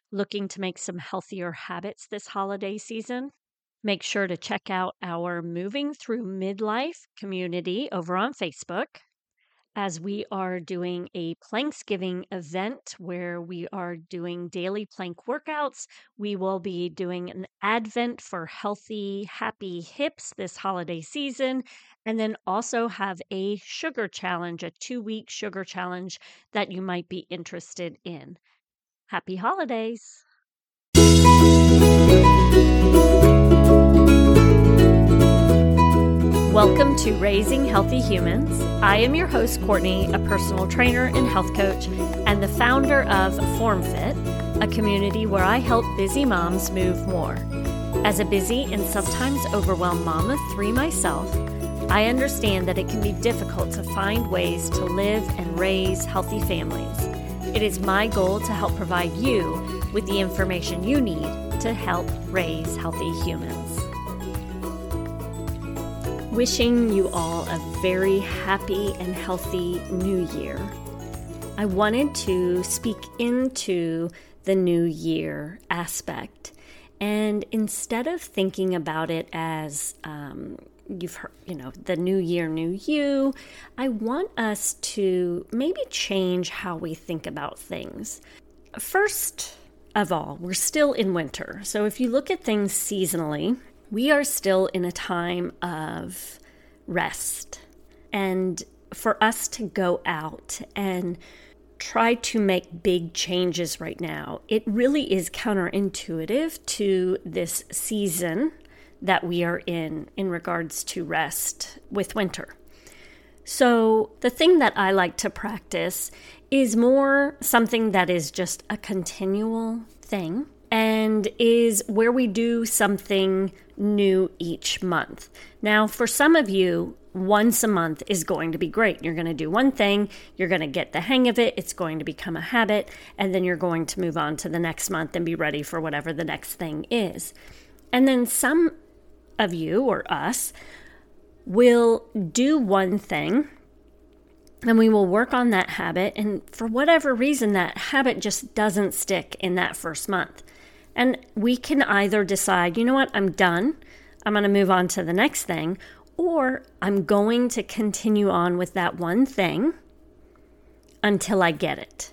Looking to make some healthier habits this holiday season? Make sure to check out our Moving Through Midlife community over on Facebook, as we are doing a Planksgiving event where we are doing daily plank workouts. We will be doing an Advent for healthy, happy hips this holiday season, and then also have a sugar challenge, a 2-week sugar challenge that you might be interested in. Happy holidays! Welcome to Raising Healthy Humans. I am your host, Courtney, a personal trainer and health coach, and the founder of FormFit, a community where I help busy moms move more. As a busy and sometimes overwhelmed mom of 3 myself, I understand that it can be difficult to find ways to live and raise healthy families. It is my goal to help provide you with the information you need to help raise healthy humans. Wishing you all a very happy and healthy new year. I wanted to speak into the new year aspect, and instead of thinking about it as you've heard, the new year, new you, I want us to maybe change how we think about things. First of all, we're still in winter. So if you look at things seasonally, we are still in a time of rest. And for us to go out and try to make big changes right now, it really is counterintuitive to this season that we are in regards to rest with winter. So the thing that I like to practice is more something that is just a continual thing and is where we do something new each month. Now, for some of you, once a month is going to be great. You're going to do one thing, you're going to get the hang of it, it's going to become a habit, and then you're going to move on to the next month and be ready for whatever the next thing is. And then some of you, or us, will do one thing, and we will work on that habit, and for whatever reason, that habit just doesn't stick in that first month. And we can either decide, you know what, I'm done, I'm going to move on to the next thing, or I'm going to continue on with that one thing until I get it.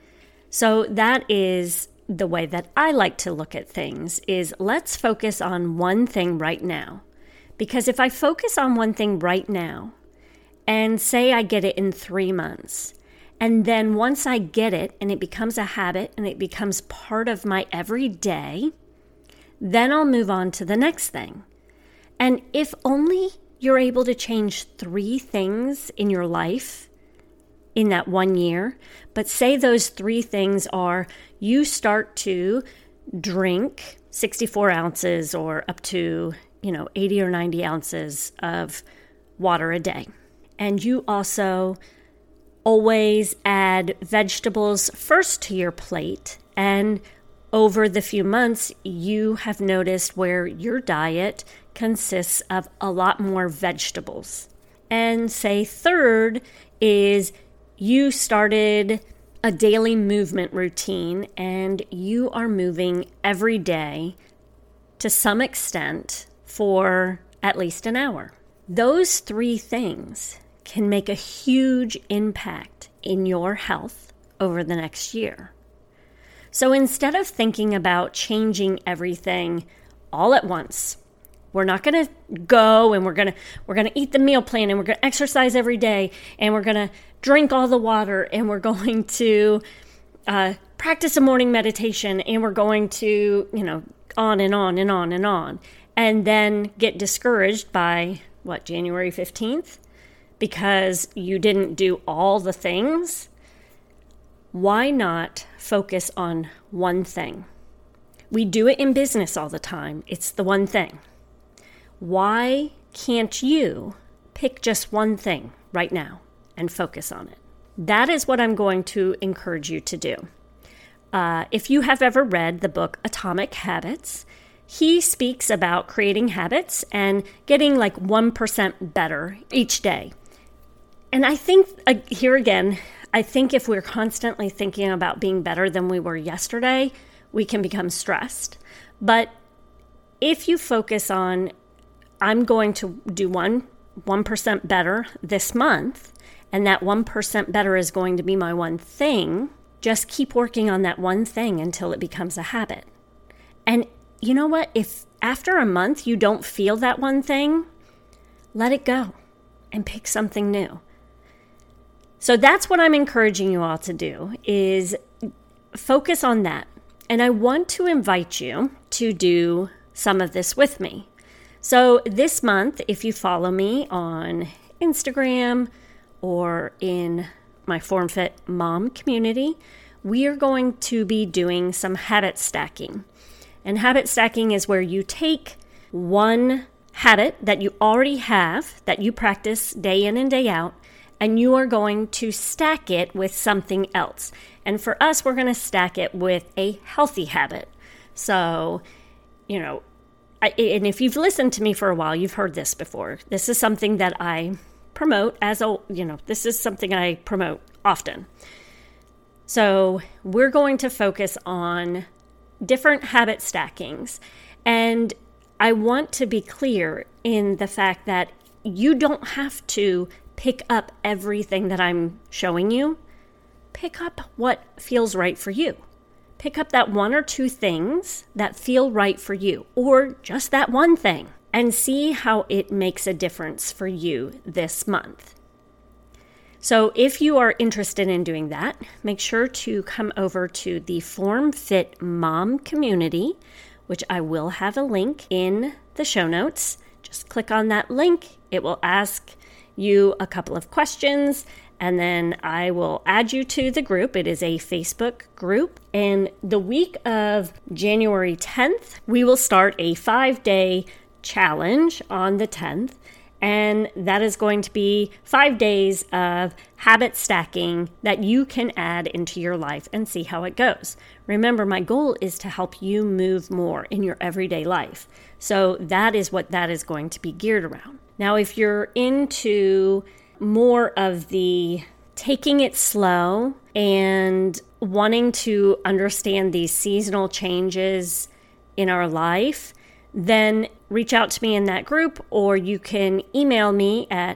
So that is the way that I like to look at things, is let's focus on one thing right now. Because if I focus on one thing right now, and say I get it in 3 months, and then once I get it and it becomes a habit and it becomes part of my everyday, then I'll move on to the next thing. And if only you're able to change 3 things in your life in that 1 year, but say those 3 things are you start to drink 64 ounces or up to 80 or 90 ounces of water a day. And you also always add vegetables first to your plate. And over the few months, you have noticed where your diet consists of a lot more vegetables. And say third is you started a daily movement routine and you are moving every day to some extent for at least an hour. Those 3 things can make a huge impact in your health over the next year. So instead of thinking about changing everything all at once, we're not going to go and we're going to eat the meal plan and we're going to exercise every day and we're going to drink all the water and we're going to practice a morning meditation and we're going to, on and on and on and on, and then get discouraged by January 15th? Because you didn't do all the things. Why not focus on one thing? We do it in business all the time. It's the one thing. Why can't you pick just one thing right now and focus on it? That is what I'm going to encourage you to do. If you have ever read the book Atomic Habits, he speaks about creating habits and getting 1% better each day. And I think, here again, I think if we're constantly thinking about being better than we were yesterday, we can become stressed. But if you focus on, I'm going to do 1% better this month, and that 1% better is going to be my one thing, just keep working on that one thing until it becomes a habit. And you know what? If after a month you don't feel that one thing, let it go and pick something new. So that's what I'm encouraging you all to do, is focus on that. And I want to invite you to do some of this with me. So this month, if you follow me on Instagram or in my FormFit Mom community, we are going to be doing some habit stacking. And habit stacking is where you take one habit that you already have, that you practice day in and day out, and you are going to stack it with something else. And for us, we're going to stack it with a healthy habit. So, and if you've listened to me for a while, you've heard this before. This is something that I promote this is something I promote often. So we're going to focus on different habit stackings. And I want to be clear in the fact that you don't have to pick up everything that I'm showing you. Pick up what feels right for you. Pick up that one or two things that feel right for you, or just that one thing, and see how it makes a difference for you this month. So if you are interested in doing that, make sure to come over to the FormFit Mom community, which I will have a link in the show notes. Just click on that link. It will ask you a couple of questions, and then I will add you to the group. It is a Facebook group. And the week of January 10th, we will start a 5-day challenge on the 10th. And that is going to be 5 days of habit stacking that you can add into your life and see how it goes. Remember, my goal is to help you move more in your everyday life. So that is what that is going to be geared around. Now, if you're into more of the taking it slow and wanting to understand these seasonal changes in our life, then reach out to me in that group, or you can email me at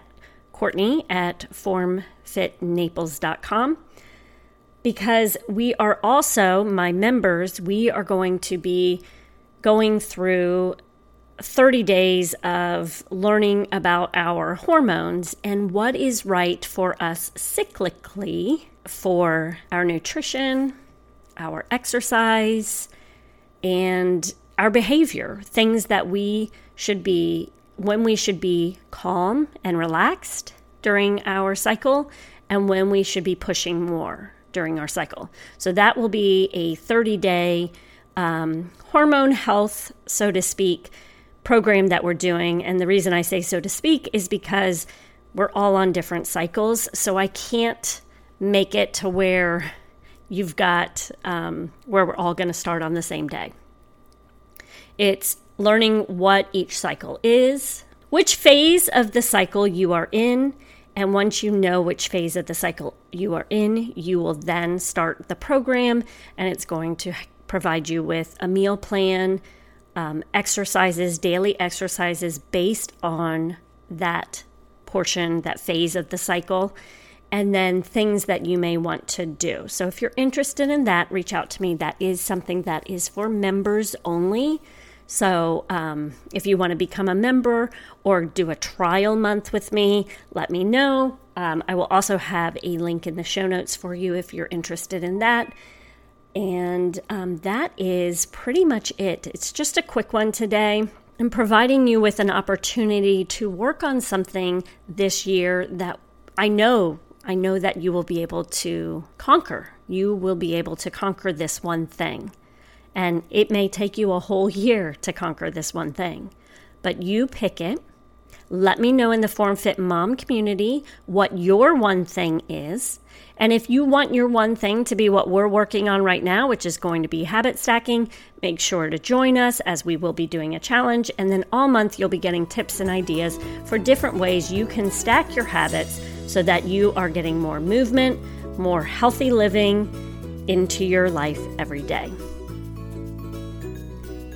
Courtney@formfitnaples.com, because we are also, my members, we are going to be going through 30 days of learning about our hormones and what is right for us cyclically for our nutrition, our exercise, and our behavior, things that we should be, when we should be calm and relaxed during our cycle, and when we should be pushing more during our cycle. So that will be a 30-day hormone health, so to speak, program that we're doing. And the reason I say so to speak is because we're all on different cycles. So I can't make it to where you've got, where we're all going to start on the same day. It's learning what each cycle is, which phase of the cycle you are in, and once you know which phase of the cycle you are in, you will then start the program, and it's going to provide you with a meal plan, exercises, daily exercises based on that portion, that phase of the cycle, and then things that you may want to do. So if you're interested in that, reach out to me. That is something that is for members only. So if you want to become a member or do a trial month with me, let me know. I will also have a link in the show notes for you if you're interested in that. And that is pretty much it. It's just a quick one today. I'm providing you with an opportunity to work on something this year that I know that you will be able to conquer. You will be able to conquer this one thing. And it may take you a whole year to conquer this one thing, but you pick it. Let me know in the FormFit Mom community what your one thing is. And if you want your one thing to be what we're working on right now, which is going to be habit stacking, make sure to join us as we will be doing a challenge. And then all month you'll be getting tips and ideas for different ways you can stack your habits so that you are getting more movement, more healthy living into your life every day.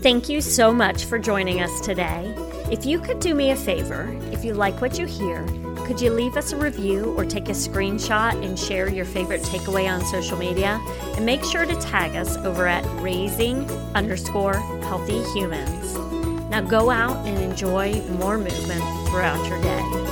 Thank you so much for joining us today. If you could do me a favor, if you like what you hear, could you leave us a review or take a screenshot and share your favorite takeaway on social media? And make sure to tag us over at raising_healthy humans. Now go out and enjoy more movement throughout your day.